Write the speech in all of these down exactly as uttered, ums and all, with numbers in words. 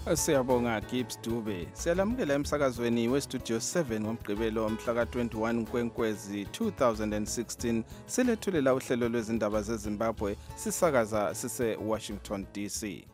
Siyabonga Gibbs Dube. Siyalamukela emsakazweni weStudio seven ngomgqibelo mhla ka twenty-one Nkwenkwezi two thousand sixteen. Silethulela uhlelo lwezindaba zeZimbabwe sisakaza sise Washington D C.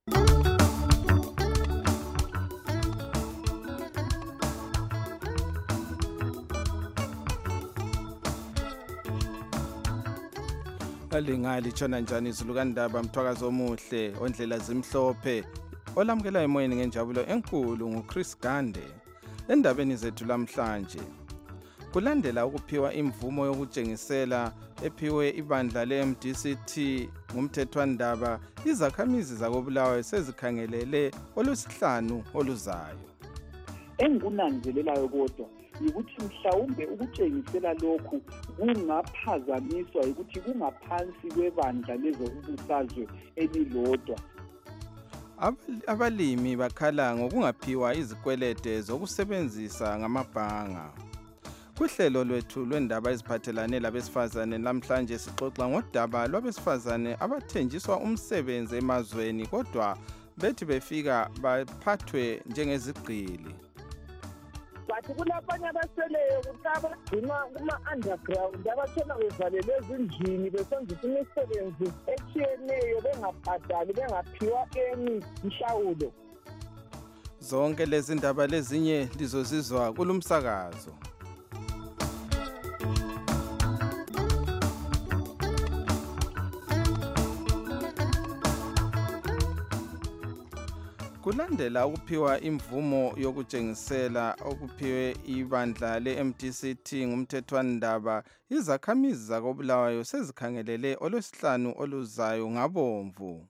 Alingali tshona njani izulukandaba mthwakazi omuhle ondlela zimhlophe olamukela emoyeni ngenjabulo enkulu nguChris Gande. Endabeni zethu lamhlanje kulandela ukuphiwa imvumo yokutshengisela ephiwe ibandla le-M D C T ngumthethwandaba, izakhamizi zakoBulawayo sezikhangelele olwesihlanu oluzayo. Engikunanzelelayo kodwa ukuthi mhlawumbe ukutshengisela lokhu kungaphazamiswa ukuthi kungaphansi kwebandla lezombusazwe elilodwa. Abalimi bakhala ngokungaphiwa izikwelede zokusebenzisa ngamabhanga. Kuhlelo lwethu lwendaba eziphathelane labesifazane namhlanje sixoxa ngodaba lwabesifazane abathenjiswa umsebenzi emazweni kodwa bethi befika baphathwe njengezigqili. Bathi kulabanye abaseleyo kutaba gcina kuma-underground abathola bevalele ezindlini besenzisa imisebenzi etshiyeneyo bengabhadali bengaphiwa eni mhlawulo. Zonke lezi ndaba lezinye lizozizwa kulumsakazo. Kulandela ukuphiwa imvumo yokutshengisela okuphiwe ibandla le-M D C T ngumthethwandaba, izakhamizi zakoBulawayo sezikhangelele olwesihlanu oluzayo ngabomvu.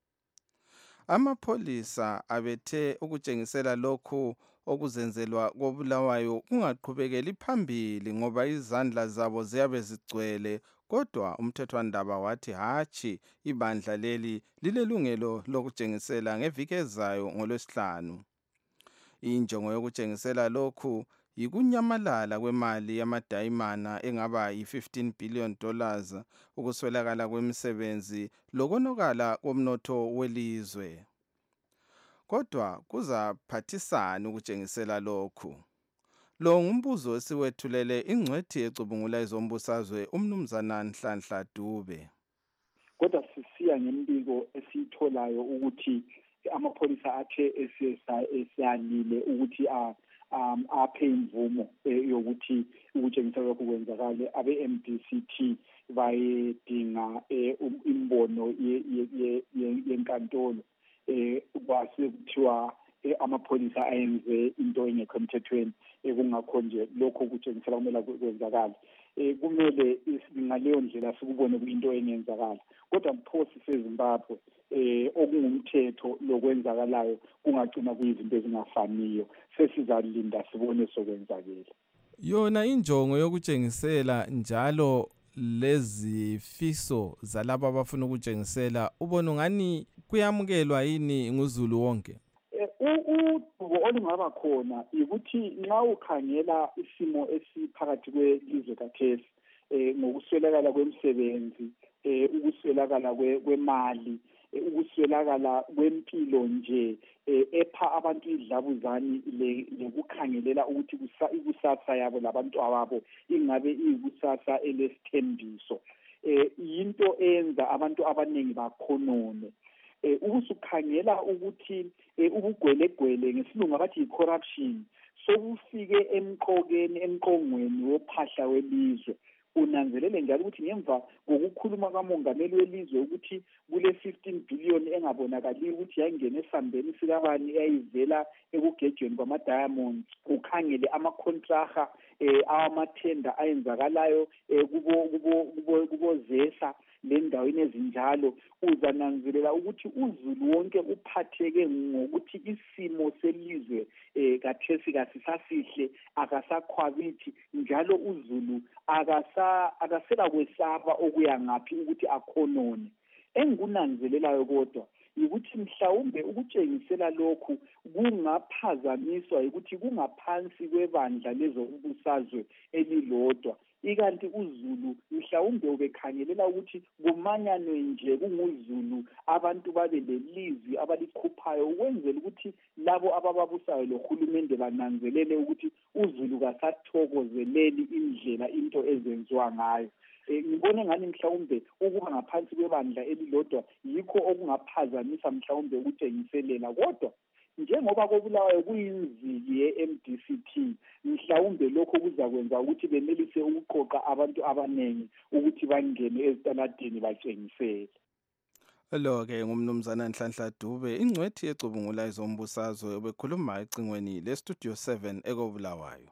Amapholisa abethe ukutshengisela lokhu okuzenzelwa koBulawayo kungaqhubekeli phambili ngoba izandla zabo ziyabe zigcwele, kodwa umthethwandaba wathi hatshi, ibandla leli lilelungelo lokutshengisela ngeviki ezayo ngolwesihlanu. Injongo yokutshengisela lokhu yikunyamalala kwemali yamadayimana engaba yi-fifteen billion dollars, ukuswelakala kwemisebenzi lokonakala komnotho welizwe. Kodwa kuzaphathisana ukutshengisela lokhu. Lo ngumbuzo esiwethulele ingcwethi ecubungula izombusazwe umnumzana Nhlanhla Dube. Kodwa sisiya ngembiko esiyitholayo ukuthi amapholisa athe esesalile ukuthi um aphe imvumo yokuthi ukutshengisela lokhu kwenzakale, abe-M D C T bayedinga imbono yenkantolo eh kwase kuthiwa amapholisa ayenze into engekho emthethweni, kungakho nje lokho kutshengisela kumele kwenzakala. Eh kumele ngaleyo ndlela sikubone kuyinto engenzakala, kodwa mphosi seZimbabwe eh okungumthetho lokwenzakalayo kungagcina kuyizinto ezingafaniyo, sesizalinda sibone sokwenzakala. Yona injongo yokutshengisela njalo lezifiso zalabo abafuna ukutshengisela ubona ngani kuyamukelwa yini nguzulu wonke? Udubo olungaba khona ukuthi nxa ukhangela isimo esiphakathi kwelizwe kathesi eh ngokuswelakala kwemisebenzi, eh ukuswelakala kwemali, ukuswelakala kwempilo nje epha abantu idlabuzani lekukhangelela ukuthi ikusasa yabo labantu ababo ingabe iyikusasa elesithembiso, eh into eyenza abantu abaningi bakhonone. Eh ukusukhangela ukuthi ubugwelegwele ngesilungu abathi i-corruption sokufike emqokeni emqongweni wophahla welizwe. Unanzelele njalo ukuthi ngemva kokukhuluma kamongameli welizwe ukuthi kule fifteen billion engabonakali ukuthi yangena esambeni sikabani eyayivela ekugejweni kwama-diamonds, ukhangele ama-contractor eh amathenda ayenzakalayo kubo kubo kubo zesa lendaweni ezinjalo, uzananzelela ukuthi uzulu wonke uphatheke ngokuthi isimo selizwe eh kathesi kasisasihle, akasakhwabithi, njalo uzulu akasa akasela kwesaba okuya ngaphi ukuthi akhonone. Engikunanzelelayo kodwa ukuthi mhlawumbe ukutshengisela lokhu kungaphazamiswa ukuthi kungaphansi kwebandla lezombusazwe elilodwa, ikanti uZulu mhlawumbe ubekhangelela ukuthi kumanyanwe nje kunguzulu abantu babe lelizwi abalikhuphayo ukwenzela ukuthi labo abababusayo lohulumende bananzelele ukuthi uZulu kasathokozeleli indlela into ezenziwa ngayo. Ngibone ngani mhlawumbe ukuba ngaphansi kwebandla elilodwa yikho okungaphazamisa mhlawumbe ukutshengiselela, kodwa njengoba koBulawayo kuyinziki ye-M D C T mhlawumbe lokho kuzakwenza ukuthi benelise ukuqoqa abantu abaningi ukuthi bangene ezitaladini batshengisele. Lo-ke ngumnumzana Nhlanhla Dube, ingcwethi yecubungula ezombusazwe obekhuluma ecingweni le-Studio seven ekoBulawayo.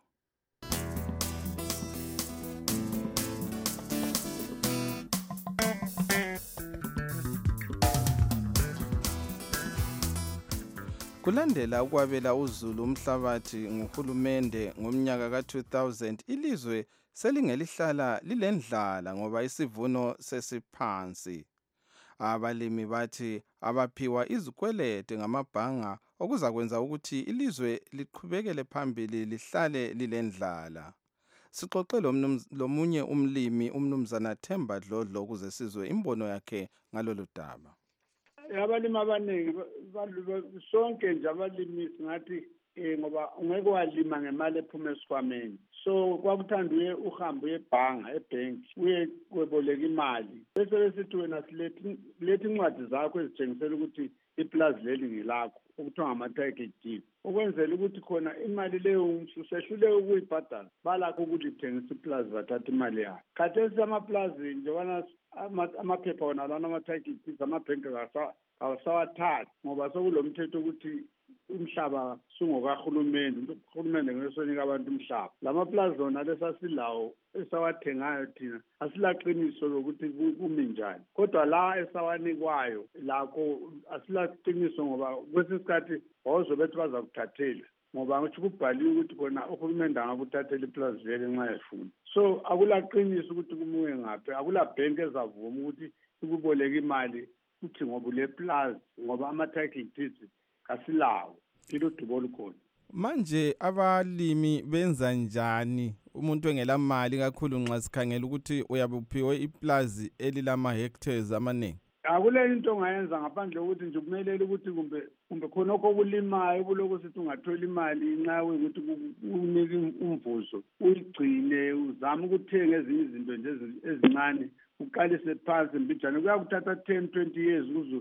Kulandela ukwabela uZulu umhlabathi nguhulumende ngomnyaka ka two thousand, ilizwe selingelihlala lilendlala ngoba isivuno sesiphansi. Abalimi bathi abaphiwa izikwelede ngamabhanga okuzakwenza ukuthi ilizwe liqhubekele phambili lihlale lilendlala. Sixoxe lomunye umlimi umnumzana Themba Dlodlo ukuze sizwe imbono yakhe ngalolu daba. Abalimi abaningi sonke nje abalimi singathi ngoba ungeke walima ngemali ephuma esikhwameni, so kwakuthanda uye uhambe uyebhanga ebhenki uye kweboleka imali bese besithi wena silethi lethi incwadi zakho ezitshengisela ukuthi iplazi leli ngilakho okuthiwa ngama-title deed, ukwenzela ukuthi khona imali leyo usehluleke ukuyibhadala balakho ukuthi ithengisa iplazi bathatha imali yayo. Khathesi amaplazi njengobana amaphepha wona lana ama-title deeds amabhenki awasawathathi ngoba sokulomthetho ukuthi umhlaba sungokahulumende, uhulumende ngeke sonika abantu umhlaba. Lamaplazi wona lesasilawo esawathengayo thina asilaqiniso lokuthi kumi njani, kodwa la esawanikwayo lakho asilaqiniso ngoba kwesinye isikhathi awuzobethi bazakuthathela ngoba ngisho kubhaliwe ukuthi khona uhulumende angakuthathela iplazi leli nxa efuna. So akulaqiniso ukuthi kumuke ngaphi, akulabhenki ezavuma ukuthi ikuboleka imali uthi ngoba le plazi ngoba ama-title deeds kasilawo kilo dubo olukhona. Manje abalimi benza njani umuntu engela mali kakhulu nxa sikhangela ukuthi uyabe uphiwe iplazi elilama hectares amaningi? Akule into ongayenza ngaphandle ukuthi nje kumelele ukuthi kumbe kumbe khona okulimayo kuloko sithi ungathola imali nxa ukuthi unike umvuzo uyigcine uzama ukuthenga ezinye izinto nje ezincane uqalise phansi mbijana kuyakuthatha ten twenty years ukuze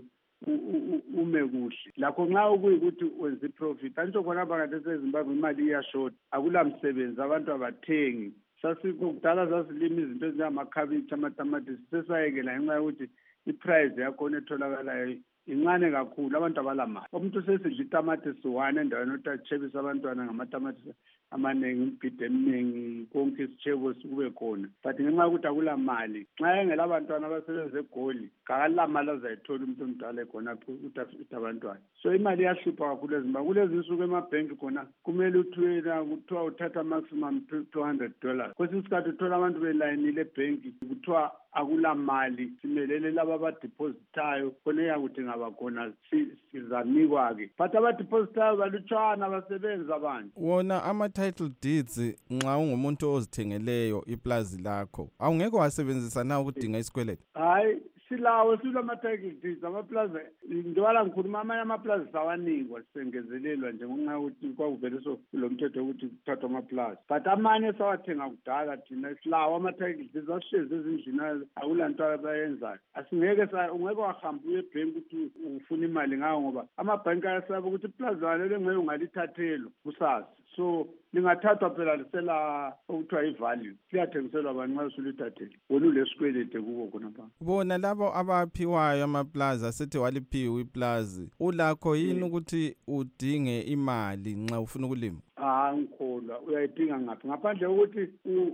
ume kuhle. Lakho nxa ukuyikuthi wenza iprofit antsho khona phakathi eZimbabwe imali iyashort, akulamsebenzi, abantu abathengi. Sasikudala sasilima izinto ezinjengamakhabitshi amatamatisi sesayekela ngenxa yokuthi iprice yakhona etholakalayo incane kakhulu, abantu abalamali. Umuntu sesidla itamatisi one endaweni yokuthi atshebise abantwana ngamatamatisi amaningi, imbhida eminingi, konke isitshebo sikube khona, but ngenxa yokuthi akula mali. Nxa engela abantwana abasebenza eGoli kakala mali azayithola umuntu omdala khona ukuthi abantwana. So imali iyahlupha kakhulu eZimbabwe. Kulezi nsuku emabhenki khona kumele uthwela kuthiwa uthatha maximum two hundred dollars. Kwesinye isikhathi uthola abantu belayinile ebhenki kuthiwa akula mali, simelele laba abadepositayo khona eyakuthi ngaba khona sizanikwa-ke, but abadepositayo balutshwana abasebenzi abantu. Wona ama-title deeds nxa ungumuntu ozithengeleyo iplazi lakho awungeke wasebenzisa na ukudinga isikwelede? Hayi, silawo silama-title deeds amaplazi njalo ngikhuluma amanye amaplazi sawanikwa sisengezelelwa nje ngenxa yokuthi kwakuvele so kulo mthetho wokuthi kuthathwa amaplazi, but amanye sawathenga kudala thina silawo ama-title deeds asihlezi ezindlini akula nto abayenzayo. Asingeke ungeke wahamba uye ebhenki ukuthi ufuna imali ngawo ngoba amabhenki ayasaba ukuthi iplazi walelo ngeke ungalithathelwa kusasa, so lingathathwa phela lisela okuthiwa ivalue, liyathengiselwa abantu nxa usulithathele wona ulesikwelede kubo khona pha. Bona labo abaphiwayo amaplazi asethi waliphiwa iplazi ulakho yini ukuthi udinge imali nxa ufuna ukulima? Ah, ngikholwa uyayidinga ngaphi ngaphandle ukuthi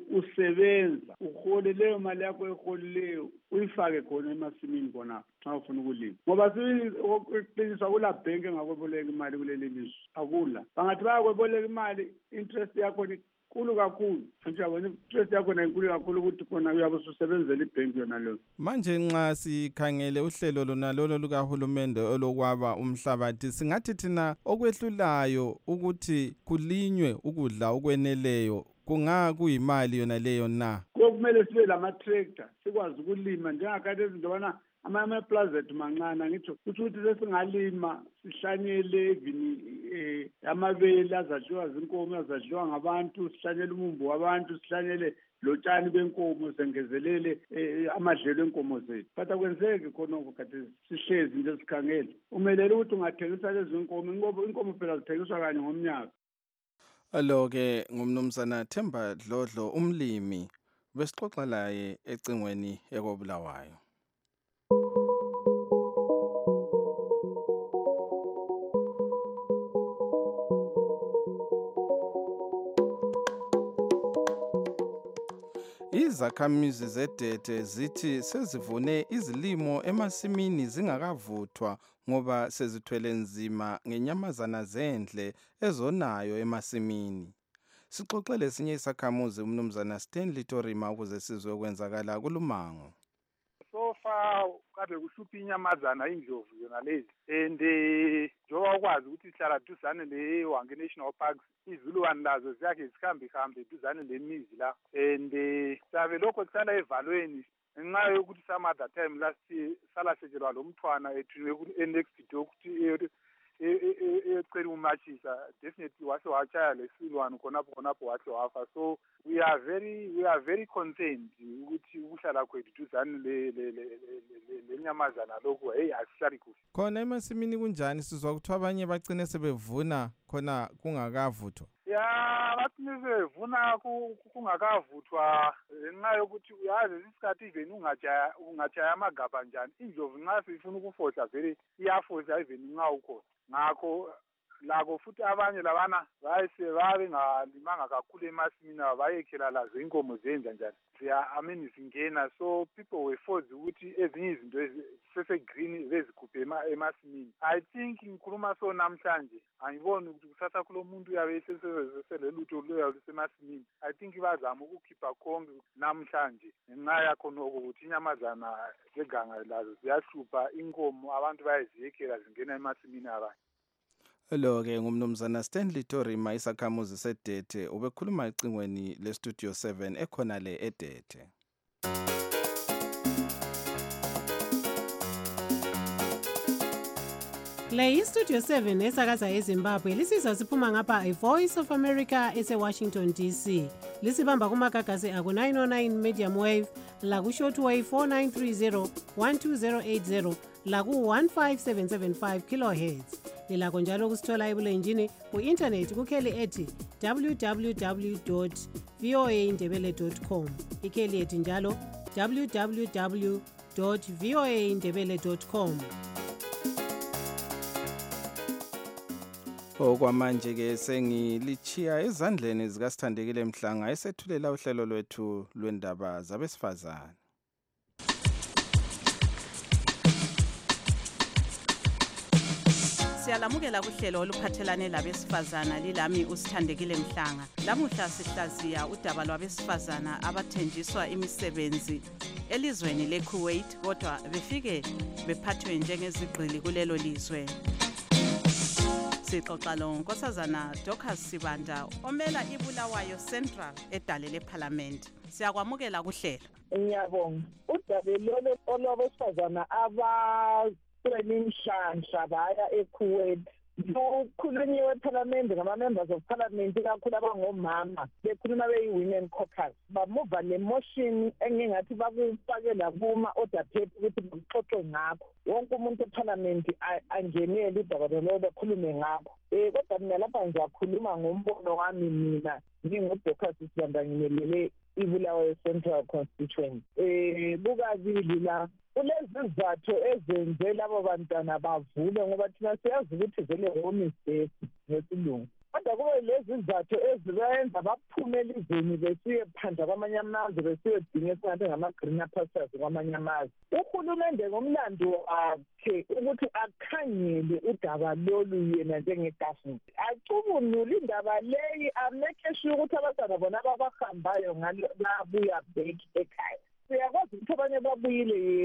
usebenza uhole leyo mali yakho eholileyo uyifake khona emasimini khona xa ufuna ukulima, ngoba siqiniswa kula bhenki engakweboleka imali kuleli lizwe akula. Bangathi bayakweboleka imali interest yakho inkulu kakhulu, nje yabona interest yakho inkulu kakhulu ukuthi khona uyabe ususebenzela ibhenki yona leyo. Manje nxa sikhangele uhlelo lona lolo lukahulumende olokwaba umhlabathi singathi thina okwehlulayo ukuthi kulinywe ukudla okweneleyo kunga kuyimali yona leyo na? Kumele sibe lama-tractor sikwazi ukulima njengakade ezintobana ama-plaza ethu mancane ngitsho kusho ukuthi sesingalima sihlanyele even eh amabele azadliwa zinkomo azadliwa ngabantu sihlanyele umumbu wabantu sihlanyele lotshani benkomo sengezelele amadlelo enkomo zethu but akwenzeki khonoko kade sihlezi nje sikhangele umelele ukuthi ungathengisa lezi nkomo inkomo inkomo phela zithengiswa kanye ngomnyaka. Alo-ke ngumnumzana Themba Dlodlo umlimi besixoxa laye ecingweni ekobulawayo. Izakhamizi zedete zithi sezivune izilimo emasimini zingakavuthwa ngoba sezithwele nzima ngenyamazana zendle ezonayo emasimini. Sixoxele esinye isakhamuzi umnumzana Stanley Torima ukuze sizwe okwenzakala kulumango. So far kade kuhlupha inyamazana indlovu yona lezi and njengoba ukwazi ukuthi sihlala duzane le-Hwange National Parks izilwane lazo ziyakhe zikhambe hambe duzane lemizi la and sabe lokho kusala evalweni ngenxa yokuthi some other time last salasejelwa lo mthwana ethunywe ku-next door ukuthi ecela umachisa definitely wahle wachaya lesilwane khonapho khonapho wahle wafa. So we are very we are very concerned ukuthi ukuhlala kwethu duzane le lenyamazana lokho hey asihlali kuhle. Khona emasimini kunjani sizwa ukuthi abanye bagcine sebevuna khona kungakavuthwa? Ya bathini sebevuna kungakavuthwa ngenxa yokuthi uyazi isikhathi even ungajaya ungajaya amagaba njani indlovu nxa sifuna ukufohla vele iyafohla even nxa ukhona. Ngakho lako futhi abanye labana bayise babe ngalimanga kakhulu emasimini bayekhela lazo inkomo zenza njani ziya amini zingena. So people were forced ukuthi ezinye izinto sese green bezikhuphe emasimini. I think ngikhuluma so namhlanje angiboni ukuthi kusasa kulo muntu uyabe sesele lutho loya lusemasimini. I think bazama ukukhipha konke namhlanje ngenxa yakho noko ukuthi inyamazana zeganga lazo ziyahlupha inkomo abantu bayeziyekhela zingena emasimini abanye. Lo-ke ngumnumzana Stanley Torima isakhamuzi sedete ubekhuluma ecingweni le-Studio seven ekhona le edete. Le yi-Studio seven esakaza eZimbabwe lisizwa siphuma ngapha i-Voice of America ese-Washington D C. Lisibamba kumagagasi aku nine oh nine medium wave, laku shortwave four nine three zero one two zero eight zero, laku one five seven seven five kilohertz. Lilakho njalo kusithola ebulenjini ku-internet kukheli ethi w w w dot v o a indebele dot com. Ikheli ethi njalo w w w dot v o a indebele dot com. Okwamanje-ke sengilichiya ezandleni zikaSithandekile Mhlanga esethulela uhlelo lwethu lwendaba zabesifazane. Siyalamukela kuhlelo oluphathelane labesifazana lilami uSithandekile Mhlanga. Lamuhla sihlaziya udaba lwabesifazana abathenjiswa imisebenzi elizweni leKuwait kodwa befike bephathwe njengezigqili kulelo lizwe. Sixoxa lo Nkosazana Dorcas Sibanda omela iBulawayo Central edale leParliament. Siyakwamukela kuhlelo. Ngiyabonga. Udaba lolo olwabesifazana aba Inhlanhla baya eKuwait kukhulunyiwe eParliament ngama-members of Parliament kakhulu abangomama bekhuluma beyi-Women Caucus bamuva le motion engingathi bakufakela kuma-order paper ukuthi baxoxe ngakho wonke umuntu eParliament angenele udaba lolo bekhulume ngakho um kodwa mina lapha ngiyakhuluma ngombono wami mina ngingu-Dorcas Sibanda ngimelele iBulawayo Central Constituency. um Kukabili la kulezi zizathu ezenze labo bantwana bavule ngoba thina siyazi ukuthi vele home is death ngesilungu. Kodwa kube lezi zizathu ezibenza baphume elizweni besiye phandla kwamanye amazwe besiyodinga esingathi ngama-greener pastures kwamanye amazwe. Uhulumende ngomlando wakhe ukuthi akhangele udaba lolu yena njenge-government acubunule indaba leyi amekhe sure ukuthi abantwana bona ababahambayo ngalo babuya back ekhaya. Siyakwazi ukuthi abanye babuyile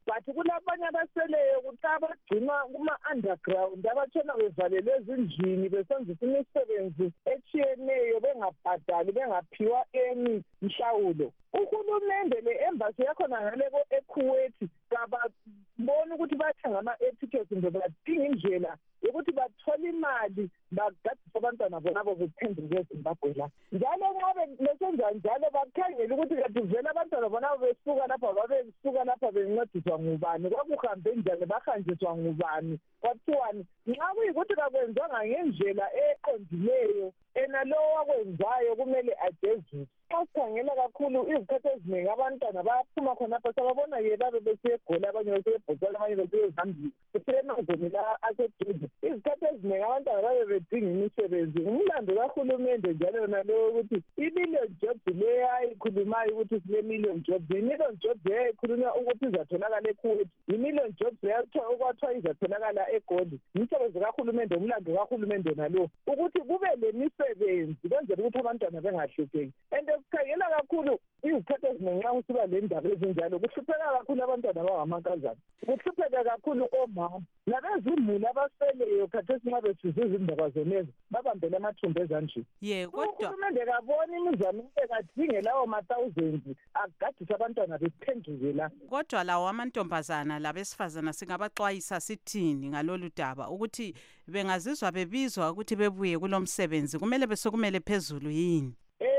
but kulabanye abaseleyo ukuthi abagcinwa kuma-underground abatshona bevalelwe ezindlini besenzisa imisebenzi etshiyeneyo bengabhadali bengaphiwa eni mhlawulo. Uhulumende le-embassy yakhona ngale eKuwait kababona ukuthi bathenga ama-etiquettes kumbe badinga indlela yokuthi bathole imali bagadise abantwana bonabo bephenduke eZimbabwe la. Njalo nxa besenza njalo bakhangela ukuthi kanti vele abantwana bonabo besuka lapha babesuka lapha bencediswa ngubani, kwakuhambe njani, bahanjiswa ngubani, kwathiwani. Nxa kuyikuthi kakwenzanga ngendlela eqondileyo ena lowo wakwenzayo kumele ajeziswe. Xa sikhangela kakhulu izikhathi eziningi abantwana bayaphuma khonapha sababona ye babe besiyegoli, abanye besiyebhotshela, abanye besiyezambia besemazweni la aseduze. Izikhathi eziningi abantwana babe bedinga imisebenzi. Umlando kahulumende njalo yona leyo ukuthi i-million jobs leyo ayikhulumayo ukuthi sile-million jobs, i-million jobs yayikhulunywa ukuthi izatholakala eKuwait, i-million jobs okwathiwa izatholakala eGoli. Imisebenzi kahulumende, umlando kahulumende nalo ukuthi kube lemisebenzi kwenzela ukuthi abantwana bengahlupheki. And sikhangela kakhulu izikhathi eziningi nxa kusiba le ndaba ezinjalo kuhlupheka kakhulu abantwana abangamankazana, kuhlupheka kakhulu omama labezimuli abaseleyo khathesi nxa besiza izindaba zonezo babambele amathumbu ezandleni. Ye kodwa uhulumende kabona imizamo ekadinge lawo ma-thousands agadise abantwana bephenduke la. Kodwa lawo amantombazana labesifazana singabaxwayisa sithini ngalolu daba ukuthi bengazizwa bebizwa ukuthi bebuye kulo msebenzi kumele besukumele phezulu yini?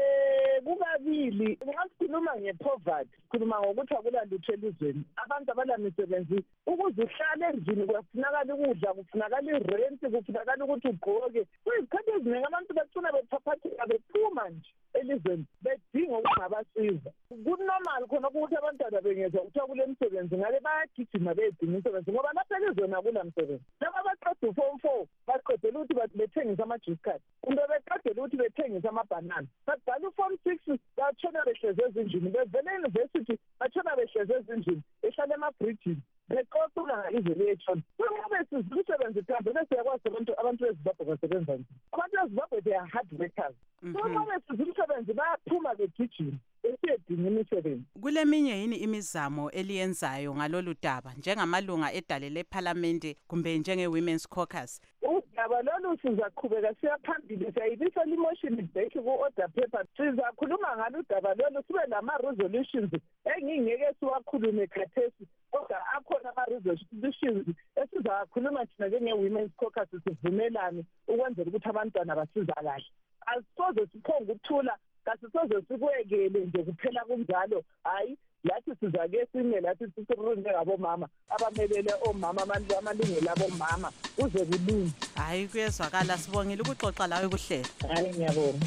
Kubabili, nxa sikhuluma nge-poverty sikhuluma ngokuthi akulalutho elizweni, abantu abalamisebenzi, ukuze uhlale endlini kufunakala ukudla, kufunakala irenti, kufunakala ukuthi ugqoke. Kuyizikhathi eziningi abantu bacina bephaphatheka bephuma nje elizweni bedinga ukungabasiza. Kunormal khona ukuthi abantwana bengezwa kuthiwa kule msebenzi ngabe bayagijima beyedinga imisebenzi ngoba lapha elizweni akula msebenzi. Laba baqeda u-form four baqedela ukuthi bethengise ama-juice card kumbe beqedela ukuthi bethengise amabhanana, babhala u-form six batshona behlezi ezindlini, bevele e-university batshona behlezi ezindlini behlala emabrijini beqoqula ngalizwe letshona. Kungabe siza umsebenzi phambili siyakwazi abantu abantu beZimbabwe basebenza nje. Abantu beZimbabwe they are hard workers. Kungabe siza umsebenzi bayaphuma begijima besiyedinga imisebenzi. Kuleminye yini imizamo eliyenzayo ngalolu daba njengamalunga edale lephalamende kumbe njenge-Women's Caucus? Udaba lolu sizaqhubeka siya phambili, siyayibisa imotion back ku-order paper. Sizakhuluma ngalo udaba lolu sibe lama-resolutions engingeke siwakhulume khathesi kodwa akhona ama-resolutions esizakhuluma thina njenge-Women's Caucus sivumelane ukwenzela ukuthi abantwana basizakale. Asisoze siphonge ukuthula, kasisoze sikwekele nje kuphela kunjalo. Hayi, lathi sizake sime lathi sisirunde ngabomama abamelele omama amalungelo abomama uze kulunge. Hayi kuyezwakala, sibongile ukuxoxa lawe kuhlelo. Hayi ngiyabonga.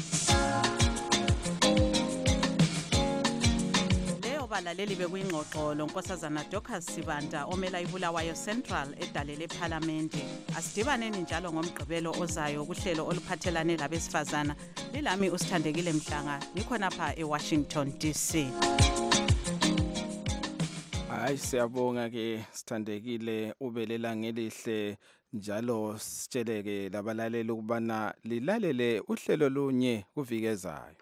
Abalaleli bekuyingxoxo lonkosazana Dorcas Sibanda omela iBulawayo Central edale lephalamende. Asidibaneni njalo ngomgqibelo ozayo kuhlelo oluphathelane labesifazana. Lilami uSithandekile Mhlanga, ngikhonapha eWashington D C. Hayi siyabonga ke Sithandekile, ubelela ngelihle njalo sitsheleke labalaleli ukubana lilalele uhlelo lunye kuvikezayo.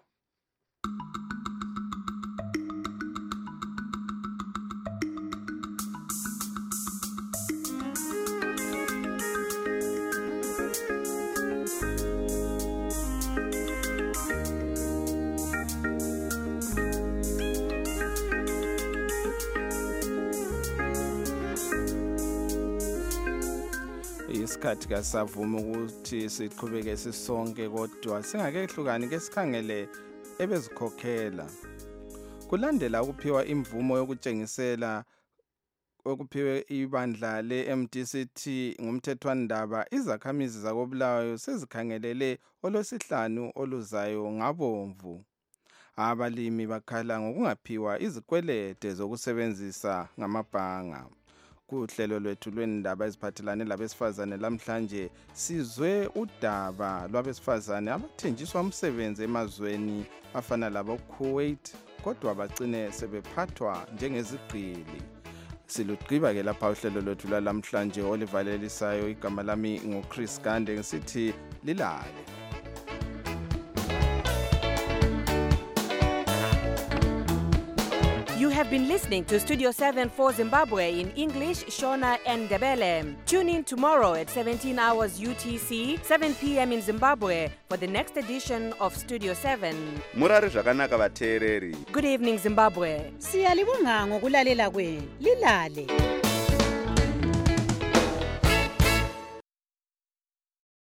Isikhathi kasavuma ukuthi siqhubeke sisonke kodwa singakehlukani ke sikhangele ebezikhokhela. Kulandela ukuphiwa imvumo yokutshengisela okuphiwe ibandla le-M D C T ngumthethwandaba, izakhamizi zakoBulawayo sezikhangelele olwesihlanu oluzayo ngabomvu. Abalimi bakhala ngokungaphiwa izikwelede zokusebenzisa ngamabhanga. Kuhlelo lwethu lwendaba eziphathelane labesifazane lamhlanje sizwe udaba lwabesifazane abathenjiswa umsebenzi emazweni afana labo Kuwait kodwa bagcine sebephathwa njengezigqili. Silugqiba ke lapha uhlelo lwethu lamhlanje olivalelisayo. Igama lami nguChris Gande, ngisithi lilale. You have have been listening to Studio seven for Zimbabwe in English, Shona and Ndebele. Tune in tomorrow at seventeen hours U T C, seven p.m. in Zimbabwe for the next edition of Studio seven. Murari zvakanaka vateereri. Good evening, Zimbabwe. Siyalibonga ngokulalela kwenu. Lilale.